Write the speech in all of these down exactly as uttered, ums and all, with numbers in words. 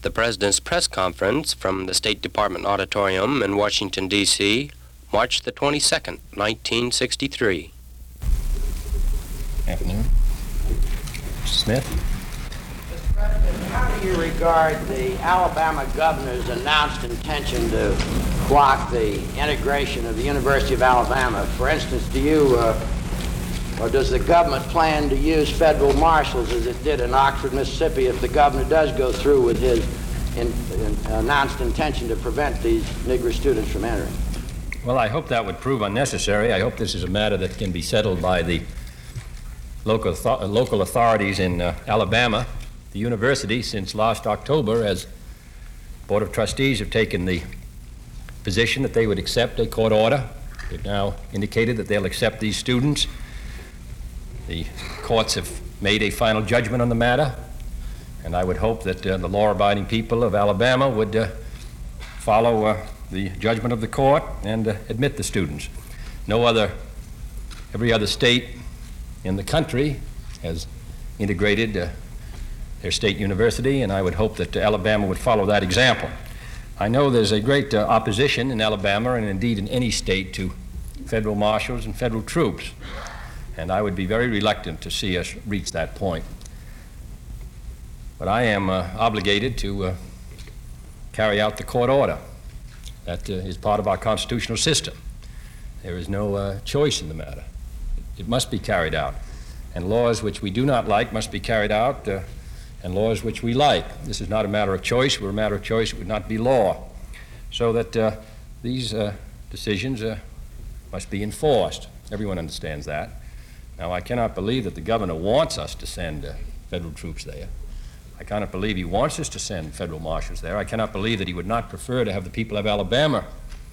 the President's press conference from the State Department Auditorium in Washington, D C, March the twenty-second, nineteen sixty-three. Afternoon. Mister Smith? Mister President, how do you regard the Alabama governor's announced intention to block the integration of the University of Alabama? For instance, do you, uh, or does the government plan to use federal marshals as it did in Oxford, Mississippi, if the governor does go through with his in, in, announced intention to prevent these Negro students from entering? Well, I hope that would prove unnecessary. I hope this is a matter that can be settled by the local, th- local authorities in uh, Alabama. The university, since last October, as Board of Trustees have taken the position that they would accept a court order. They've now indicated that they'll accept these students. The courts have made a final judgment on the matter, and I would hope that uh, the law-abiding people of Alabama would uh, follow uh, the judgment of the court and uh, admit the students. No other, every other state in the country has integrated uh, their state university, and I would hope that uh, Alabama would follow that example. I know there's a great uh, opposition in Alabama, and indeed in any state, to federal marshals and federal troops, and I would be very reluctant to see us reach that point. But I am uh, obligated to uh, carry out the court order. That uh, is part of our constitutional system. There is no uh, choice in the matter. It, it must be carried out. And laws which we do not like must be carried out, uh, and laws which we like. This is not a matter of choice. Were a matter of choice, it would not be law. So that uh, these uh, decisions uh, must be enforced. Everyone understands that. Now, I cannot believe that the governor wants us to send uh, federal troops there. I cannot believe he wants us to send federal marshals there. I cannot believe that he would not prefer to have the people of Alabama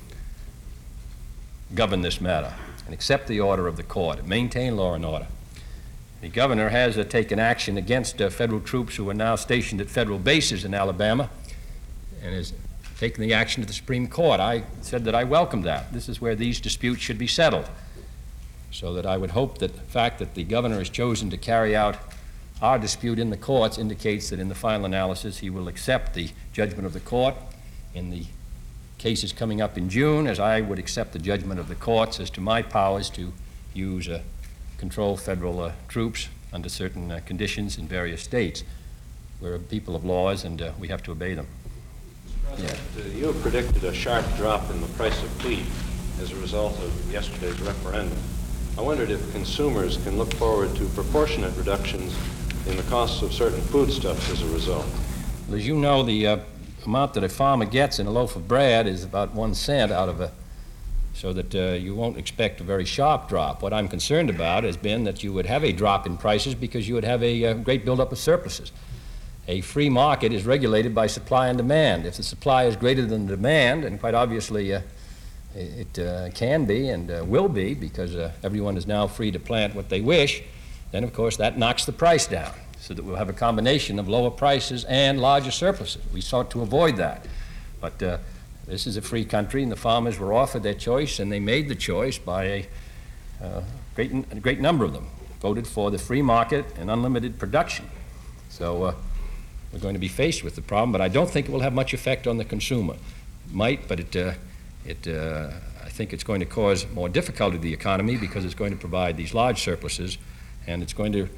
govern this matter and accept the order of the court and maintain law and order. The governor has uh, taken action against uh, federal troops who are now stationed at federal bases in Alabama and has taken the action to the Supreme Court. I said that I welcome that. This is where these disputes should be settled. So that I would hope that the fact that the governor has chosen to carry out our dispute in the courts indicates that in the final analysis he will accept the judgment of the court in the cases coming up in June, as I would accept the judgment of the courts as to my powers to use uh, control federal uh, troops under certain uh, conditions in various states. We're a people of laws, and uh, we have to obey them. Mister President, yeah. uh, you have predicted a sharp drop in the price of wheat as a result of yesterday's referendum. I wondered if consumers can look forward to proportionate reductions in the costs of certain foodstuffs as a result. Well, as you know, the uh, amount that a farmer gets in a loaf of bread is about one cent out of a, so that uh, you won't expect a very sharp drop. What I'm concerned about has been that you would have a drop in prices because you would have a uh, great buildup of surpluses. A free market is regulated by supply and demand. If the supply is greater than the demand, and quite obviously uh, it uh, can be and uh, will be because uh, everyone is now free to plant what they wish, then of course that knocks the price down so that we'll have a combination of lower prices and larger surpluses. We sought to avoid that. But uh, this is a free country, and the farmers were offered their choice, and they made the choice by a uh, great, a great number of them, voted for the free market and unlimited production. So uh, we're going to be faced with the problem, but I don't think it will have much effect on the consumer. It might, but it, uh, it, uh, I think it's going to cause more difficulty to the economy because it's going to provide these large surpluses, and it's going to,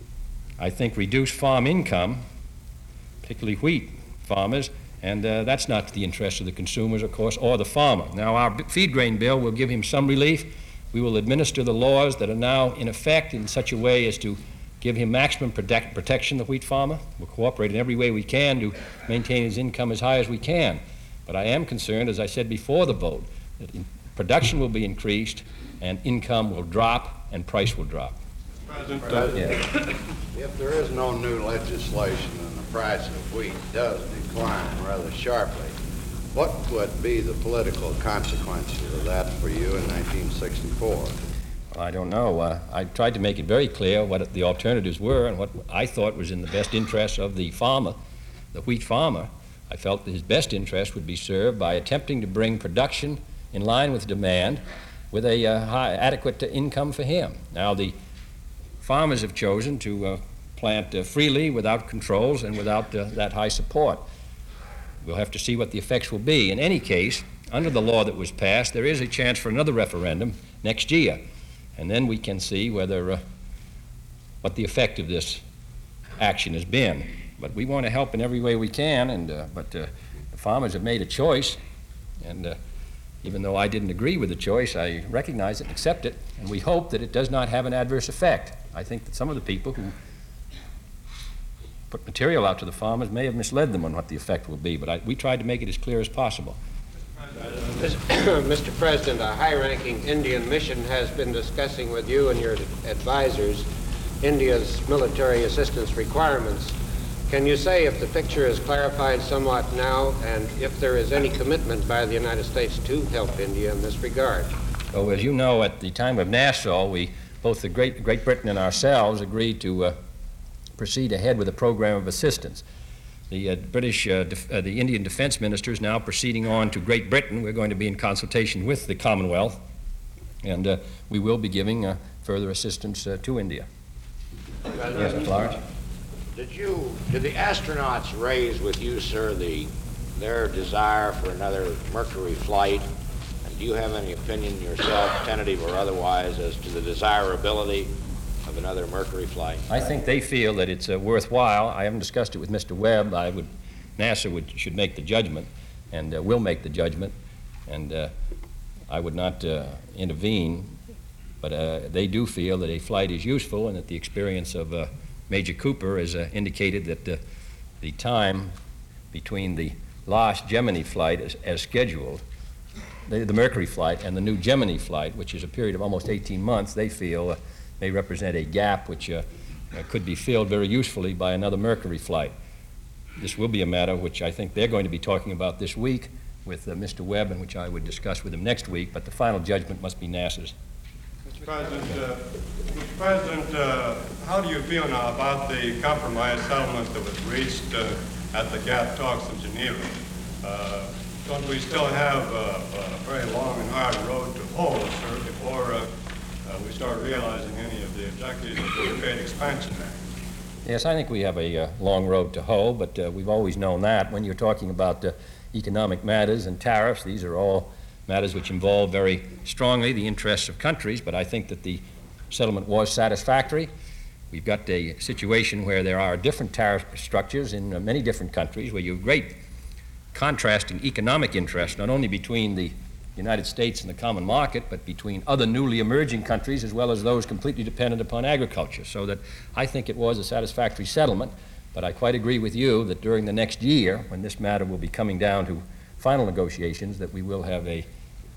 I think, reduce farm income, particularly wheat farmers, and uh, that's not to the interest of the consumers, of course, or the farmer. Now, our feed grain bill will give him some relief. We will administer the laws that are now in effect in such a way as to give him maximum protect, protection, the wheat farmer. We'll cooperate in every way we can to maintain his income as high as we can. But I am concerned, as I said before the vote, that in, production will be increased and income will drop and price will drop. President, uh, yeah. If there is no new legislation and the price of wheat does decline rather sharply, what would be the political consequences of that for you in nineteen sixty-four? Well, I don't know. Uh, I tried to make it very clear what the alternatives were and what I thought was in the best interest of the farmer, the wheat farmer. I felt that his best interest would be served by attempting to bring production in line with demand with a uh, high, adequate uh, income for him. Now, the farmers have chosen to uh, plant uh, freely without controls and without uh, that high support. We'll have to see what the effects will be. In any case, under the law that was passed, there is a chance for another referendum next year, and then we can see whether uh, what the effect of this action has been. But we want to help in every way we can, and uh, but uh, the farmers have made a choice, and uh, even though I didn't agree with the choice, I recognize it and accept it, and we hope that it does not have an adverse effect. I think that some of the people who put material out to the farmers may have misled them on what the effect will be, but I, we tried to make it as clear as possible. Mister President, a high-ranking Indian mission has been discussing with you and your advisors India's military assistance requirements. Can you say if the picture is clarified somewhat now, and if there is any commitment by the United States to help India in this regard? So, as you know, at the time of Nassau, we, both the Great, Great Britain and ourselves, agreed to uh, proceed ahead with a program of assistance. The uh, British, uh, def uh, the Indian defense minister is now proceeding on to Great Britain. We're going to be in consultation with the Commonwealth, and uh, we will be giving uh, further assistance uh, to India. Yes, Mister Lawrence? Did you, did the astronauts raise with you, sir, the, their desire for another Mercury flight? And do you have any opinion yourself, tentative or otherwise, as to the desirability of another Mercury flight? I think they feel that it's uh, worthwhile. I haven't discussed it with Mister Webb. I would, NASA would, should make the judgment, and uh, will make the judgment, and uh, I would not uh, intervene, but uh, they do feel that a flight is useful, and that the experience of uh, Major Cooper has uh, indicated that uh, the time between the last Gemini flight as, as scheduled, the, the Mercury flight, and the new Gemini flight, which is a period of almost eighteen months, they feel uh, may represent a gap which uh, uh, could be filled very usefully by another Mercury flight. This will be a matter which I think they're going to be talking about this week with uh, Mister Webb, and which I would discuss with him next week, but the final judgment must be NASA's. Mister President, uh, Mister President, uh, how do you feel now about the compromise settlement that was reached uh, at the GATT talks in Geneva? Uh, don't we still have uh, a very long and hard road to hoe, sir, before uh, uh, we start realizing any of the objectives of the Trade Expansion Act? Yes, I think we have a uh, long road to hoe, but uh, we've always known that. When you're talking about uh, economic matters and tariffs, these are all matters which involve very strongly the interests of countries, but I think that the settlement was satisfactory. We've got a situation where there are different tariff structures in uh, many different countries, where you have great contrasting economic interests, not only between the United States and the common market, but between other newly emerging countries as well as those completely dependent upon agriculture. So that I think it was a satisfactory settlement, but I quite agree with you that during the next year, when this matter will be coming down to final negotiations, that we will have a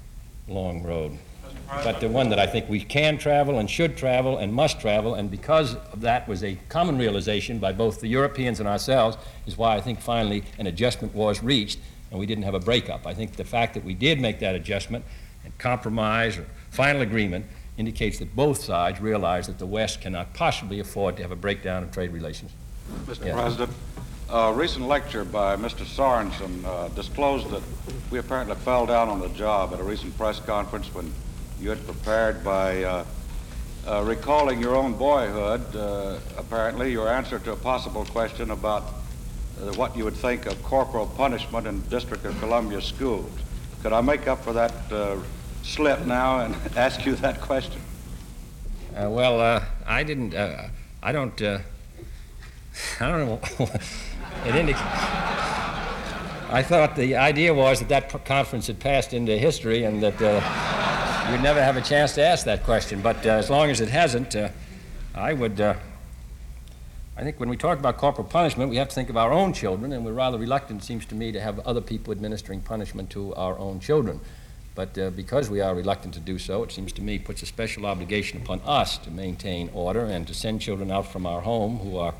long road. But the one that I think we can travel and should travel and must travel, and because of that was a common realization by both the Europeans and ourselves, is why I think finally an adjustment was reached and we didn't have a breakup. I think the fact that we did make that adjustment and compromise or final agreement indicates that both sides realize that the West cannot possibly afford to have a breakdown of trade relations. Mister Yes. President, a recent lecture by Mister Sorensen uh, disclosed that we apparently fell down on the job at a recent press conference when you had prepared by uh, uh, recalling your own boyhood, uh, apparently your answer to a possible question about uh, what you would think of corporal punishment in District of Columbia schools. Could I make up for that uh, slip now and ask you that question? Uh, well, uh, I didn't, uh, I don't, uh, I don't know. It indicates. I thought the idea was that that conference had passed into history and that uh, you'd never have a chance to ask that question. But uh, as long as it hasn't, uh, I would, uh, I think when we talk about corporal punishment, we have to think of our own children, and we're rather reluctant, it seems to me, to have other people administering punishment to our own children. But uh, because we are reluctant to do so, it seems to me puts a special obligation upon us to maintain order and to send children out from our home who are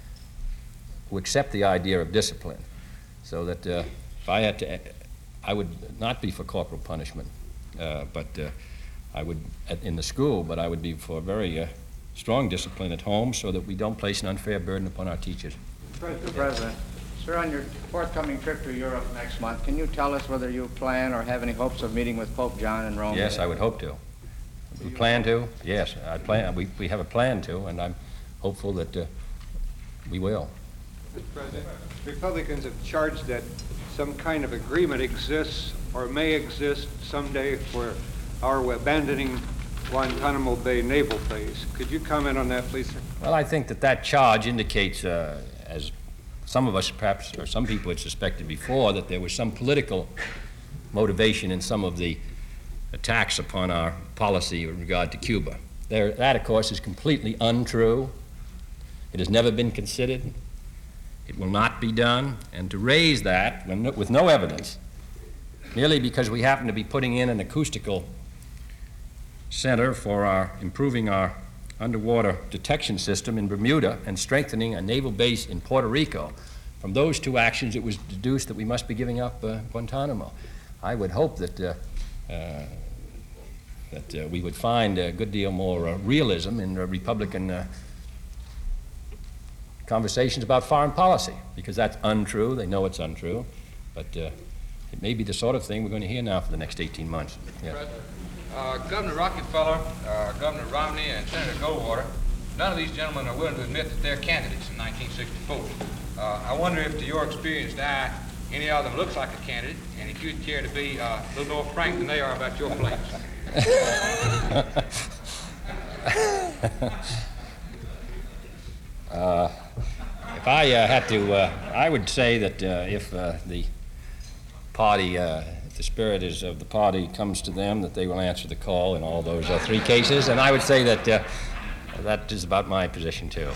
who accept the idea of discipline, so that uh, if I had to, I would not be for corporal punishment, uh, but uh, I would, at, in the school, but I would be for very uh, strong discipline at home so that we don't place an unfair burden upon our teachers. Mister President, sir, on your forthcoming trip to Europe next month, can you tell us whether you plan or have any hopes of meeting with Pope John in Rome? Yes, I would hope to. We plan to, yes, I plan, we, we have a plan to, and I'm hopeful that uh, we will. Mister President, Republicans have charged that some kind of agreement exists or may exist someday for our abandoning Guantanamo Bay naval base. Could you comment on that, please, sir? Well, I think that that charge indicates, uh, as some of us perhaps, or some people had suspected before, that there was some political motivation in some of the attacks upon our policy with regard to Cuba. There, that, of course, is completely untrue. It has never been considered. It will not be done. And to raise that when no, with no evidence, merely because we happen to be putting in an acoustical center for our improving our underwater detection system in Bermuda and strengthening a naval base in Puerto Rico, from those two actions it was deduced that we must be giving up uh, Guantanamo. I would hope that uh, uh, that uh, we would find a good deal more uh, realism in uh, Republican uh, conversations about foreign policy, because that's untrue. They know it's untrue, but uh, it may be the sort of thing we're going to hear now for the next eighteen months. Yeah. Uh, Governor Rockefeller, uh, Governor Romney, and Senator Goldwater, none of these gentlemen are willing to admit that they're candidates in nineteen sixty-four. Uh, I wonder if, to your experienced eye, any of them looks like a candidate, and if you'd care to be uh, a little more frank than they are about your plans. uh, if I uh, had to, uh, I would say that uh, if uh, the party, uh, if the spirit is of the party comes to them, that they will answer the call in all those uh, three cases, and I would say that uh, that is about my position too.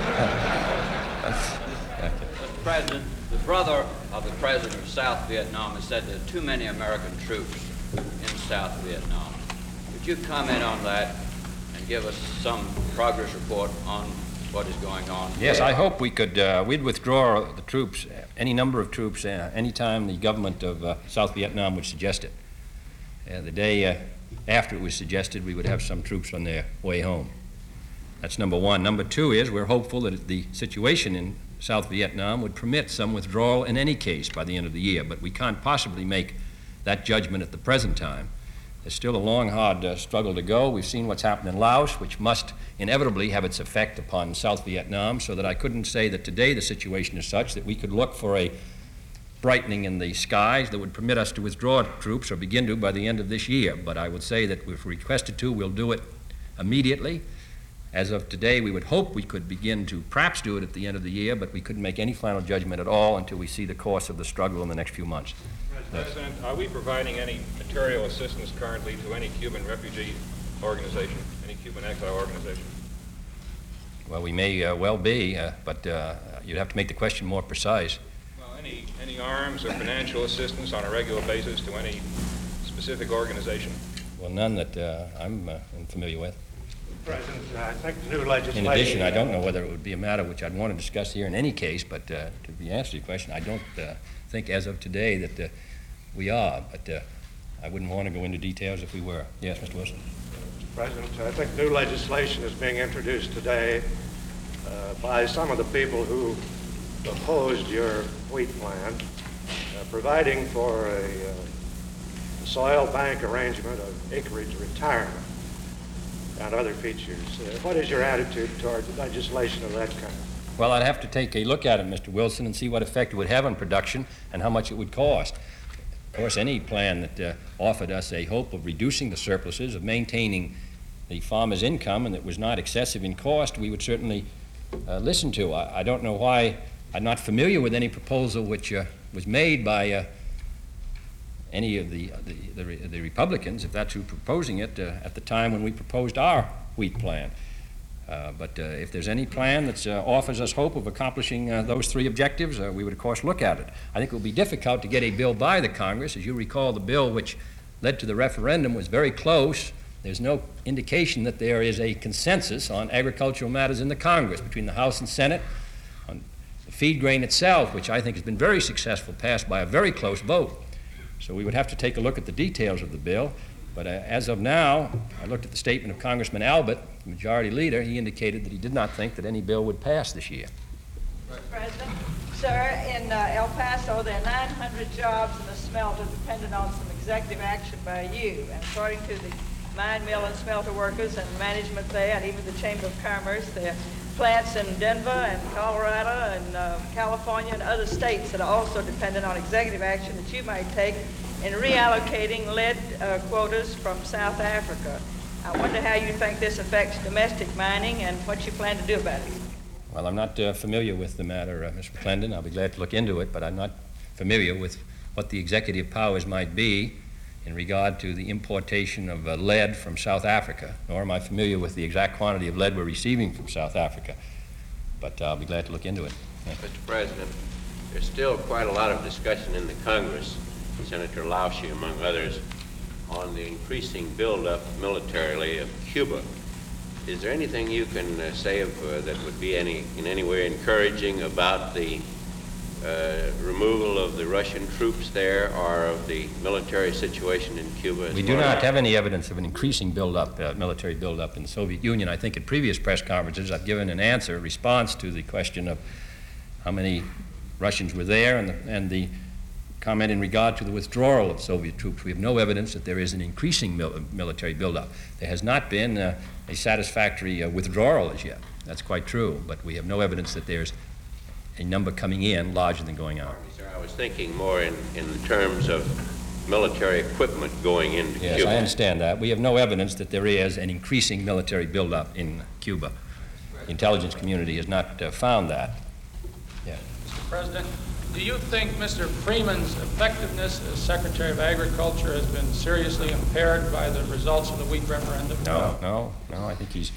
Mister President, the brother of the president of South Vietnam has said there are too many American troops in South Vietnam. Would you comment on that and give us some progress report on what is going on? Yes, I hope we could, uh, we'd withdraw the troops, any number of troops, uh, anytime the government of uh, South Vietnam would suggest it. Uh, the day uh, after it was suggested, we would have some troops on their way home. That's number one. Number two is we're hopeful that the situation in South Vietnam would permit some withdrawal in any case by the end of the year, but we can't possibly make that judgment at the present time. There's still a long, hard uh, struggle to go. We've seen what's happened in Laos, which must inevitably have its effect upon South Vietnam, so that I couldn't say that today the situation is such that we could look for a brightening in the skies that would permit us to withdraw troops or begin to by the end of this year. But I would say that if requested to, we'll do it immediately. As of today, we would hope we could begin to perhaps do it at the end of the year, but we couldn't make any final judgment at all until we see the course of the struggle in the next few months. President, are we providing any material assistance currently to any Cuban refugee organization, any Cuban exile organization? Well, we may uh, well be, uh, but uh, you'd have to make the question more precise. Well, any, any arms or financial assistance on a regular basis to any specific organization? Well, none that uh, I'm uh, familiar with. President, I think the new legislation... In addition, I don't know whether it would be a matter which I'd want to discuss here in any case, but uh, to be answer your question, I don't uh, think as of today that uh, we are, but uh, I wouldn't want to go into details if we were. Yes, Mister Wilson. Mister President, I think new legislation is being introduced today uh, by some of the people who opposed your wheat plan, uh, providing for a, uh, a soil bank arrangement of acreage retirement and other features. Uh, what is your attitude toward legislation of that kind? Well, I'd have to take a look at it, Mister Wilson, and see what effect it would have on production and how much it would cost. Of course, any plan that uh, offered us a hope of reducing the surpluses, of maintaining the farmer's income, and that was not excessive in cost, we would certainly uh, listen to. I, I don't know why I'm not familiar with any proposal which uh, was made by uh, any of the, the, the, the Republicans, if that's who proposing it, uh, at the time when we proposed our wheat plan. Uh, but uh, if there's any plan that uh, offers us hope of accomplishing uh, those three objectives, uh, we would, of course, look at it. I think it would be difficult to get a bill by the Congress. As you recall, the bill which led to the referendum was very close. There's no indication that there is a consensus on agricultural matters in the Congress between the House and Senate. On the feed grain itself, which I think has been very successful, passed by a very close vote. So we would have to take a look at the details of the bill. But uh, as of now, I looked at the statement of Congressman Albert, the majority leader. He indicated that he did not think that any bill would pass this year. Mister President, sir, in uh, El Paso, there are nine hundred jobs in the smelter dependent on some executive action by you. And according to the mine, mill, and smelter workers and management there, and even the Chamber of Commerce, there plants in Denver and Colorado and uh, California and other states that are also dependent on executive action that you might take in reallocating lead uh, quotas from South Africa. I wonder how you think this affects domestic mining and what you plan to do about it. Well, I'm not uh, familiar with the matter, uh, Mister McClendon. I'll be glad to look into it, but I'm not familiar with what the executive powers might be in regard to the importation of uh, lead from South Africa, nor am I familiar with the exact quantity of lead we're receiving from South Africa. But uh, I'll be glad to look into it. Yeah. Mister President, there's still quite a lot of discussion in the Congress, Senator Lausche among others, on the increasing buildup militarily of Cuba. Is there anything you can uh, say of, uh, that would be any, in any way encouraging about the uh, removal of the Russian troops there or of the military situation in Cuba? We do not have any evidence of an increasing buildup, uh, military buildup in the Soviet Union. I think at previous press conferences I've given an answer, a response to the question of how many Russians were there and the, and the comment in regard to the withdrawal of Soviet troops. We have no evidence that there is an increasing mil military buildup. There has not been uh, a satisfactory uh, withdrawal as yet. That's quite true, but we have no evidence that there's a number coming in larger than going out. Sir, I was thinking more in, in terms of military equipment going into yes, Cuba. I understand that. We have no evidence that there is an increasing military buildup in Cuba. The intelligence community has not uh, found that. Yeah. Mister President, do you think Mister Freeman's effectiveness as Secretary of Agriculture has been seriously impaired by the results of the wheat referendum? No, no, no. I think he's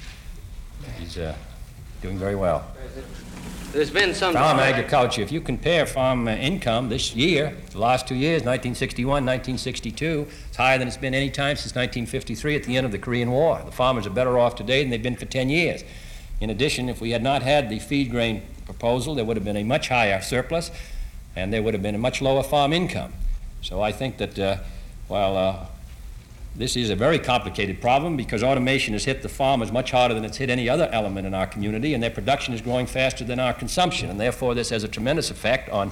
he's uh, doing very well. There's been some farm agriculture. If you compare farm uh, income this year, the last two years, nineteen sixty-one, nineteen sixty-two, it's higher than it's been any time since nineteen fifty-three at the end of the Korean War. The farmers are better off today than they've been for ten years. In addition, if we had not had the feed grain proposal, there would have been a much higher surplus, and there would have been a much lower farm income. So I think that uh, while uh, this is a very complicated problem because automation has hit the farmers much harder than it's hit any other element in our community, and their production is growing faster than our consumption, and therefore this has a tremendous effect on,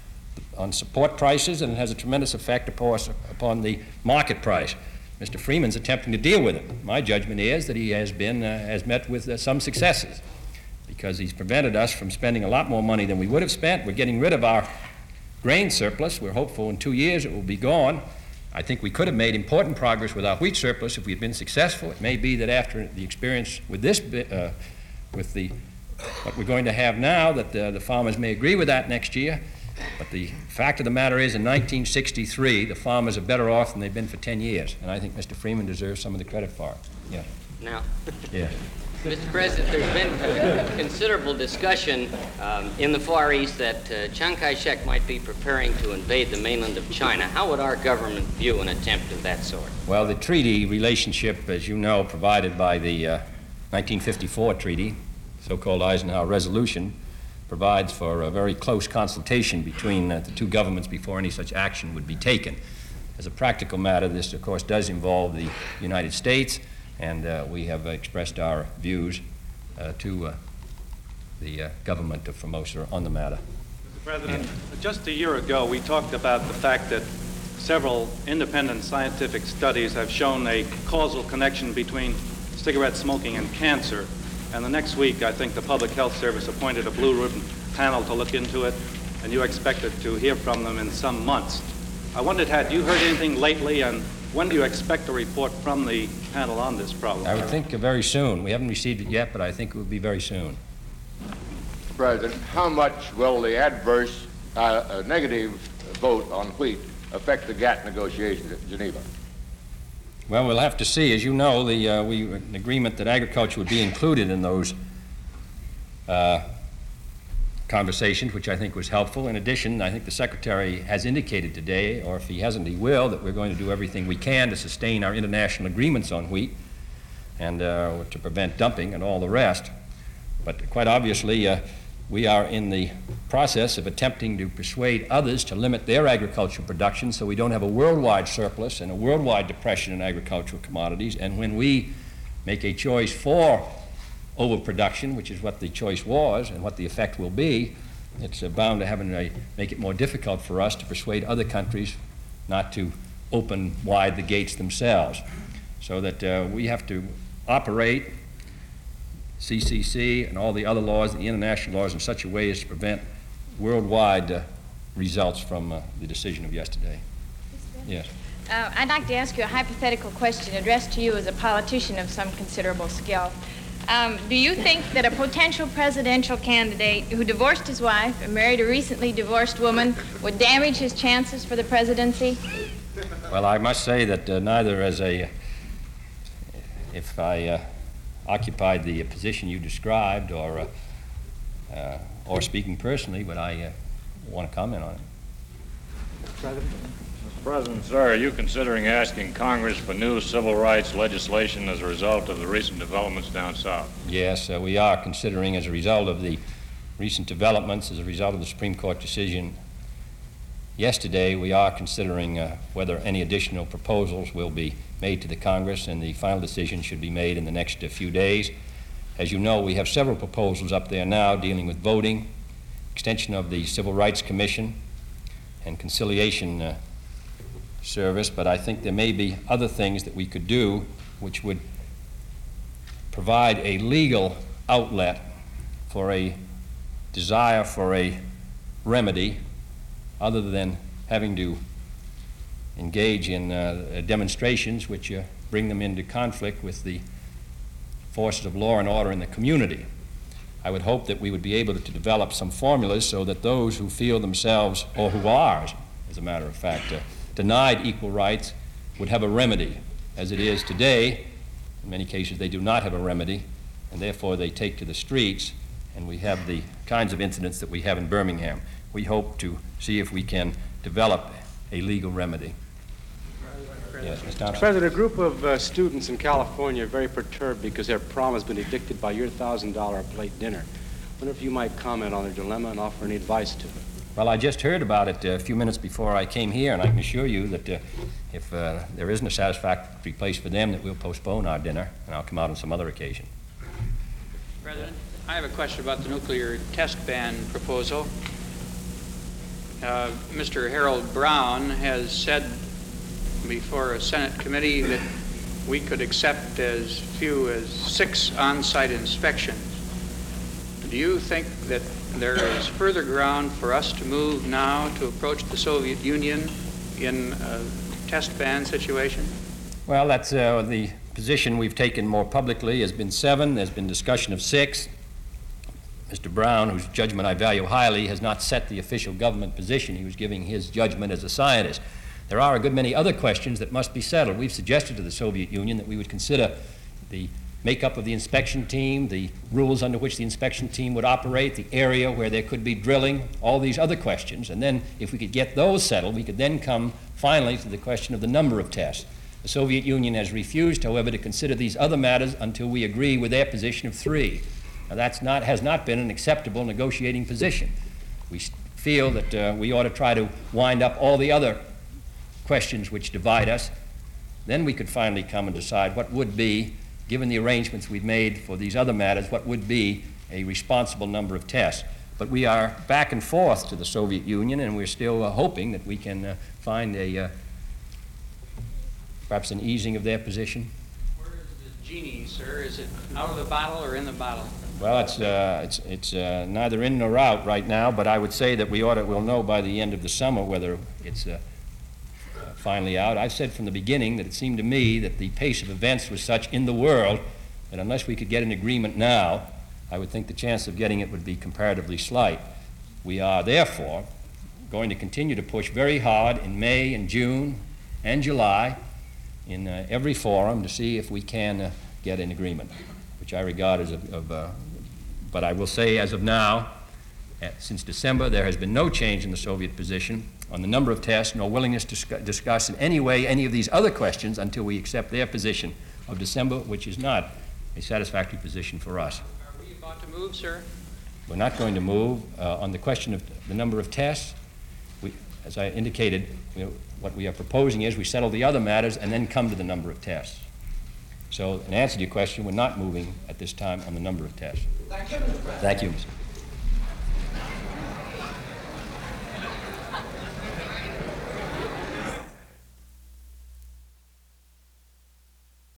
on support prices, and it has a tremendous effect upon, upon the market price. Mister Freeman's attempting to deal with it. My judgment is that he has been, uh, has met with uh, some successes because he's prevented us from spending a lot more money than we would have spent. We're getting rid of our grain surplus. We're hopeful in two years it will be gone. I think we could have made important progress with our wheat surplus if we had been successful. It may be that after the experience with this, uh, with the, what we're going to have now, that uh, the farmers may agree with that next year. But the fact of the matter is, in nineteen sixty-three, the farmers are better off than they've been for ten years. And I think Mister Freeman deserves some of the credit for it. Yeah. Now, yeah. Mister President, there's been uh, considerable discussion um, in the Far East that uh, Chiang Kai-shek might be preparing to invade the mainland of China. How would our government view an attempt of that sort? Well, the treaty relationship, as you know, provided by the uh, nineteen fifty-four treaty, so-called Eisenhower Resolution, provides for a very close consultation between uh, the two governments before any such action would be taken. As a practical matter, this, of course, does involve the United States, and uh, we have expressed our views uh, to uh, the uh, government of Formosa on the matter. Mister President, yeah. Just a year ago, we talked about the fact that several independent scientific studies have shown a causal connection between cigarette smoking and cancer. And the next week, I think the Public Health Service appointed a blue ribbon panel to look into it, and you expected to hear from them in some months. I wondered, had you heard anything lately, and when do you expect a report from the panel on this problem? I would think very soon. We haven't received it yet, but I think it will be very soon. Mister President, how much will the adverse, uh, uh, negative vote on wheat affect the G A T T negotiations at Geneva? Well, we'll have to see. As you know, the, uh, we, an agreement that agriculture would be included in those uh, conversations, which I think was helpful. In addition, I think the Secretary has indicated today, or if he hasn't, he will, that we're going to do everything we can to sustain our international agreements on wheat and uh, to prevent dumping and all the rest. But quite obviously, uh, we are in the process of attempting to persuade others to limit their agricultural production so we don't have a worldwide surplus and a worldwide depression in agricultural commodities. And when we make a choice for overproduction, which is what the choice was and what the effect will be, it's uh, bound to having a, make it more difficult for us to persuade other countries not to open wide the gates themselves. So that uh, we have to operate C C C and all the other laws, the international laws, in such a way as to prevent worldwide uh, results from uh, the decision of yesterday. Yes. Uh, I'd like to ask you a hypothetical question addressed to you as a politician of some considerable skill. Um, do you think that a potential presidential candidate who divorced his wife and married a recently divorced woman would damage his chances for the presidency? Well, I must say that uh, neither as a, if I uh, occupied the position you described or, uh, uh, or speaking personally, but I uh, want to comment on it. President? Mister President, sir, are you considering asking Congress for new civil rights legislation as a result of the recent developments down south? Yes, uh, we are considering, as a result of the recent developments, as a result of the Supreme Court decision yesterday, we are considering uh, whether any additional proposals will be made to the Congress, and the final decision should be made in the next uh, few days. As you know, we have several proposals up there now dealing with voting, extension of the Civil Rights Commission, and conciliation uh, service, but I think there may be other things that we could do which would provide a legal outlet for a desire for a remedy other than having to engage in uh, demonstrations which uh, bring them into conflict with the forces of law and order in the community. I would hope that we would be able to develop some formulas so that those who feel themselves, or who are, as a matter of fact, uh, denied equal rights would have a remedy. As it is today, in many cases they do not have a remedy, and therefore they take to the streets, and we have the kinds of incidents that we have in Birmingham. We hope to see if we can develop a legal remedy. Yes, Miz Thompson. President, a group of uh, students in California are very perturbed because their prom has been evicted by your one thousand dollar a plate dinner. I wonder if you might comment on their dilemma and offer any advice to them. Well, I just heard about it uh, a few minutes before I came here, and I can assure you that uh, if uh, there isn't a satisfactory place for them, that we'll postpone our dinner, and I'll come out on some other occasion. President, I have a question about the nuclear test ban proposal. Uh, Mister Harold Brown has said before a Senate committee that we could accept as few as six on-site inspections. Do you think that there is further ground for us to move now to approach the Soviet Union in a test ban situation? Well, that's uh, the position we've taken more publicly has been seven. There's been discussion of six. Mister Brown, whose judgment I value highly, has not set the official government position. He was giving his judgment as a scientist. There are a good many other questions that must be settled. We've suggested to the Soviet Union that we would consider the makeup of the inspection team, the rules under which the inspection team would operate, the area where there could be drilling, all these other questions. And then if we could get those settled, we could then come finally to the question of the number of tests. The Soviet Union has refused, however, to consider these other matters until we agree with their position of three. Now, that's not, has not been an acceptable negotiating position. We feel that uh, we ought to try to wind up all the other questions which divide us. Then we could finally come and decide what would be, given the arrangements we've made for these other matters, what would be a responsible number of tests. But we are back and forth to the Soviet Union, and we're still uh, hoping that we can uh, find a, uh, perhaps an easing of their position. Where is the genie, sir? Is it out of the bottle or in the bottle? Well, it's, uh, it's, it's uh, neither in nor out right now, but I would say that we ought to, we'll know by the end of the summer whether it's uh, finally out. I've said from the beginning that it seemed to me that the pace of events was such in the world that unless we could get an agreement now, I would think the chance of getting it would be comparatively slight. We are therefore going to continue to push very hard in May and June and July in uh, every forum to see if we can uh, get an agreement, which I regard as of, of uh, but I will say as of now, uh, since December, there has been no change in the Soviet position on the number of tests, nor willingness to sc- discuss in any way any of these other questions until we accept their position of December, which is not a satisfactory position for us. Are we about to move, sir? We're not going to move uh, on the question of the number of tests. We, as I indicated, you know, what we are proposing is we settle the other matters and then come to the number of tests. So in answer to your question, we're not moving at this time on the number of tests. Thank you, Mister President. Thank you, Mister